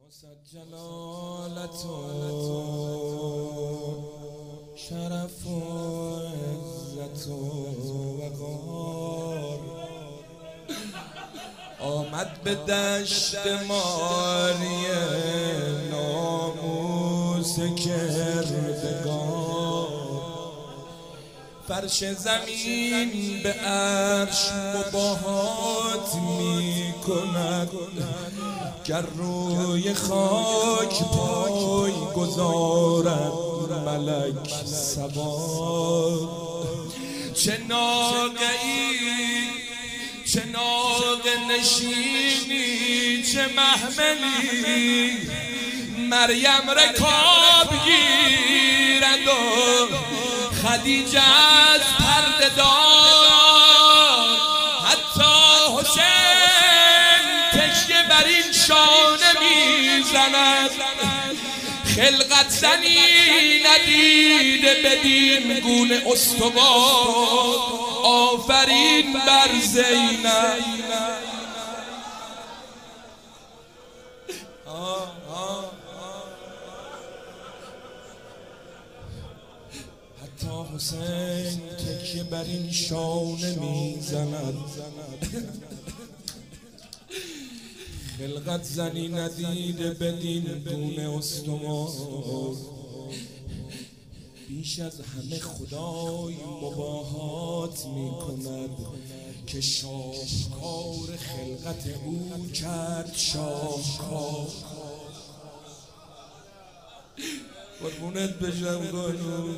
جلالت و شرف و عزت و وقار آمد به دشت ماری ناموس کردگار فرش زمین به عرش مباهات می کند گر روی خاک پای گذارد ملک سوار چه ناقه‌ای چه ناقه نشینی چه محملی مریم رکاب گیرد و خدیجه از پرده دار حتی حسین تکیه بر این شانه میزند خلقت زنی ندیده بدین گونه استوار آفرین بر زینب حتی حسین تکیه بر این شانه میزند خلقت زنی ندیده بدین گونه استوار بیش از همه خدای مباهات می کند که شاهکار خلقت او کرد شاهکار قربونت بشم گانو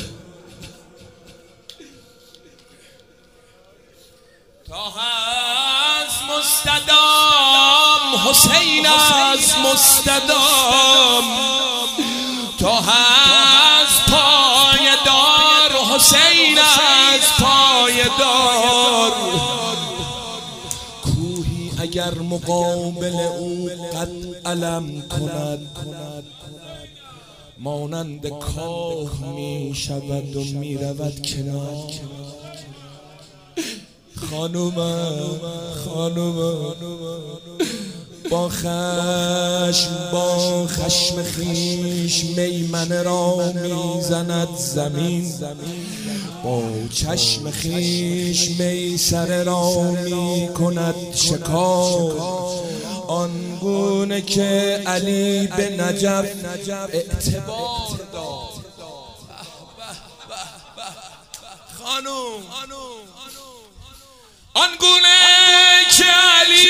تا هست مستدام حسین از مستدام تا هست پایدار حسین از پایدار کوهی اگر مقابل او قد علم کند مانند کاه می شود و می رود کنار خانومم با خشم خیش میمنه را میزند زمین با چشم خیش میسره را میکند شکار آنگونه که علی به نجف اعتبار داد خانوم آنگونه که علی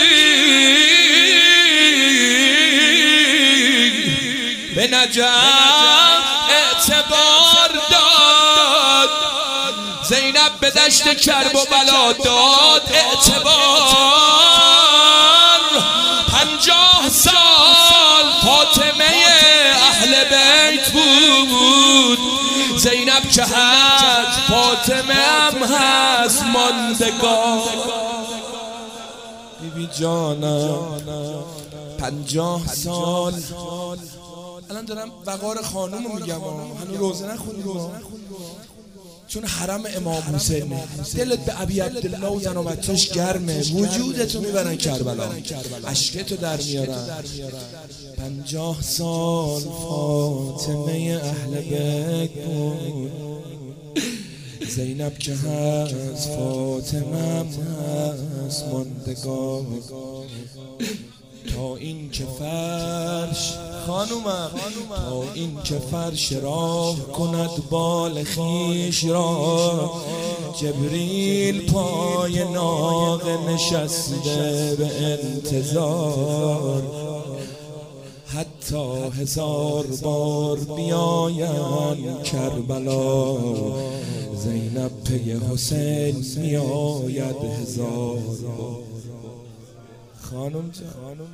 به نجف اعتبار داد زینب به دشت کرب و بلا داد اعتبار 50 سال فاطمه اهل بیت بود زینب که هست فاطمه هم هست ماندگار بیبی جانم 50 سال الان دارم وقار خانومو میگم هنوز روزه نخوندیم چون حرم امام حسین دلت به ابی عبدالله و زن و بچه‌ش گرمه وجودتو میبرن کربلا اشکتو در میارن 50 سال فاطمه اهل بیت بود زینب که هست فاطمه هم هست ماندگار تا این که فرش خانومم تا این که فرش راه کند بال خیش را جبریل پای ناقه نشسته به انتظار حتی 1000 بار بیایم کربلا زینب پی حسین میآید 1000 بار خانم جان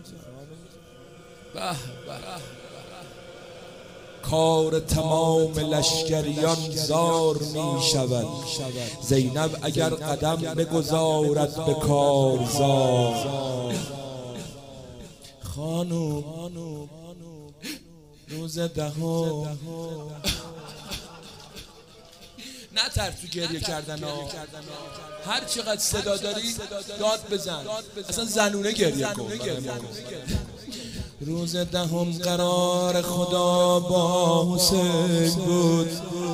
کار تمام لشکریان زار می شود زینب اگر قدم بگذارد به کارزار خانم روز دهم نه ترس تو گریه کردن هر چقدر صدا داری داد بزن اصلا زنونه گریه کن روز دهم قرار خدا با حسین بود،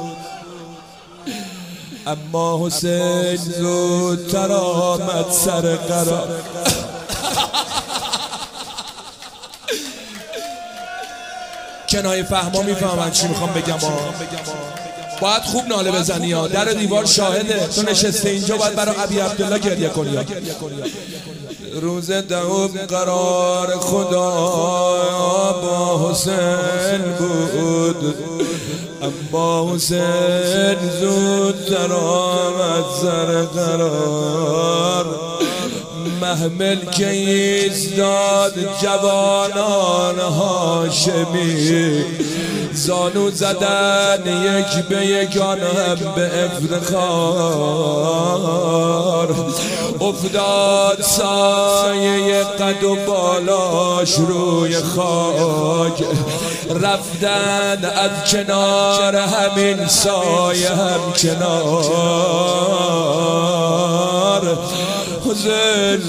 اما حسین زودتر آمد سر قرار. کنایه فهما میفهمن چی میخوام بگم. باید خوب ناله بزنی ها، در دیوار شاهده، تو نشسته اینجا باید برای ابی عبدالله گریه کنی. روز دهم قرار خدا با حسین بود، اما حسین زودتر آمد سر قرار. محمل که ایستاد جوانان هاشمی، زانو زدن یک به یکان هم به افتخار. افتاد سایه قد و بالاش روی خاک، رفتن از کنار همین سایه هم کنار. حسین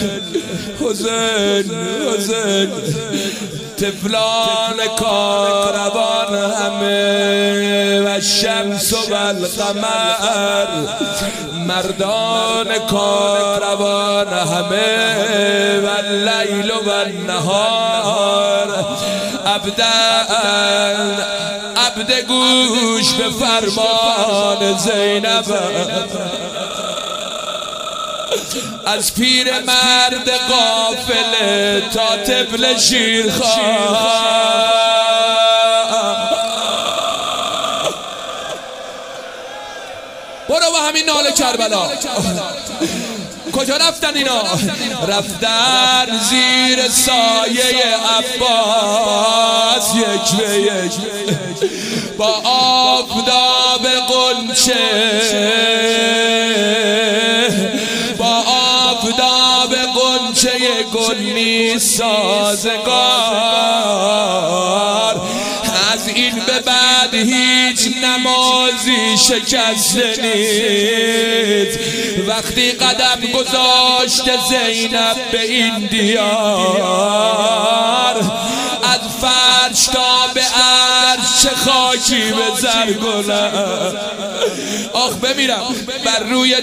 حسین حسین طفلان کاروان همه و شمس و القمر، مردان کاروان همه و اللیل و النهار. عبد گوش به فرمان زینب، از پیر مرد قافله تا طفل شیرخواه. برو با همین ناله کربلا. کجا رفتن اینا؟ رفتن زیر سایه عباس یک به یک، با آفتاب غنچه، با آفتاب غنچه گلی سازگار. از این به بعد هیچ نمازی شکسته نیست. وقتی قدم گذاشت زینب به این دیار، از فرش تا به عرش چه خاکی به زر گلم. آخ بمیرم بر روی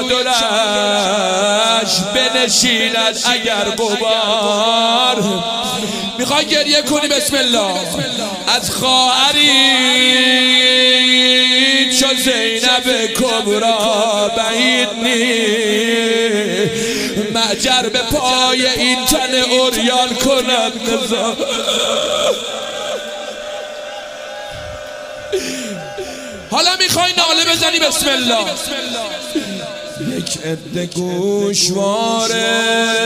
چادرش بنشیند اگر غبار. میخوای گریه کنی؟ بسم الله. از خواهری چو زینب کبرا بعید نی، معجر به پای این تن عریان کند نزار. حالا میخوای ناله بزنی؟ بسم الله. یک عده گوشواره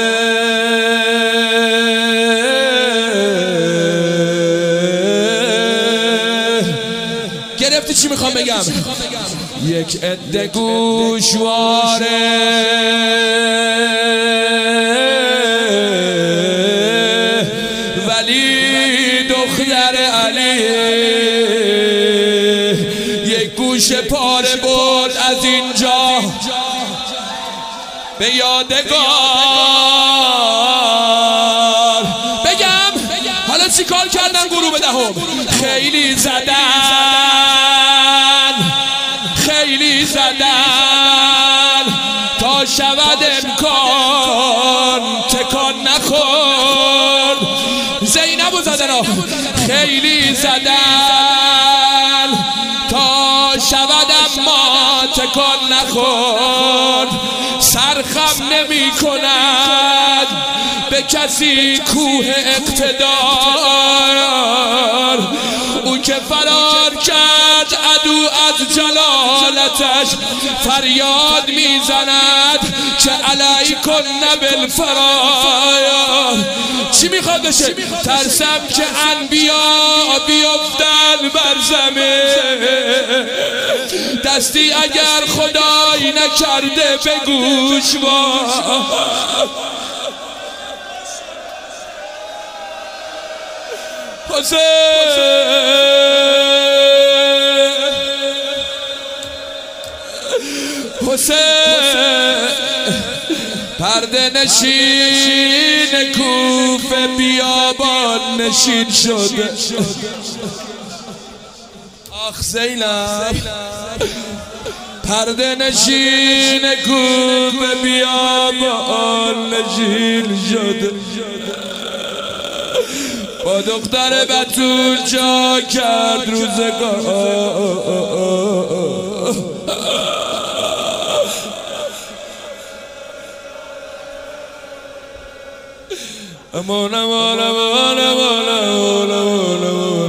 گرفتی چی میخوام بگم؟ یک عده گوشواره ولی دختر علی، یک گوش پاره بود از اینجا به یادگار. بگم حالا چی کار کردن گروه دهم؟ خیلی زدن، خیلی زدن تا شود امکان تکان نخور. زینبو زدن، خیلی زدن تا شود اما تکان نخور. سرخم نمی کند به کسی کوه اقتدار. او که فرار کرد عدو از جلالتش فریاد میزند که علیکن بالفرایا. چی میخواد بشه؟ ترسم که انبیا بیفتن بر زمین. دستی اگر خدایی نکرده به گوش با. حسین پرده پرده نشین کوفه بیابان نشین شده. آخ زینب پرده نشین کوفه بیابان نشین شده. با دختر بتول جا کرد روزگار. امان امان امان امان امان امان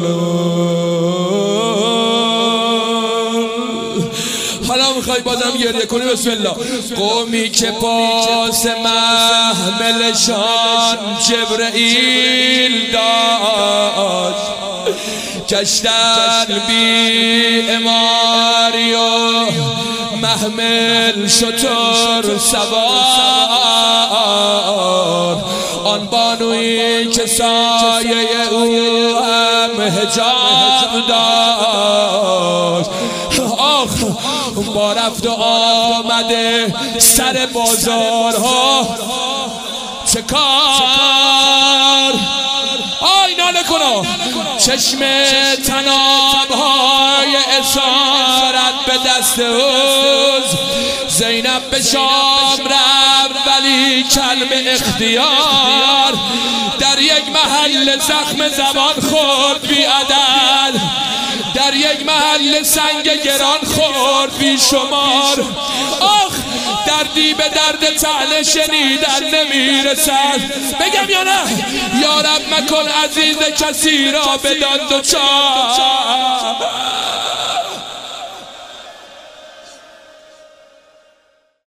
امان. حالا میخوای بازم گریه کنی؟ بسم الله. قومی که پاس محملشان جبرئیل داشت، گشتن بی اماری و محمل شتر سوار. آن بانویی که سایه او هم حجاب داشت. آخ با رفت و آمده سر بازارها چه کار؟ آی ناله کنا چشم تنابهای اسارت به دست اوز. زینب به شام رفت ولی کلمه اختیار. در یک محل زخم زبان خورد بی عدد، در یک محل سنگ گران خورد بی شمار. آخ دردی به درد طعنه شنیدن نمیرسد. بگم یا نه؟ یا رب مکن عزیز کسی را بدان دوچار.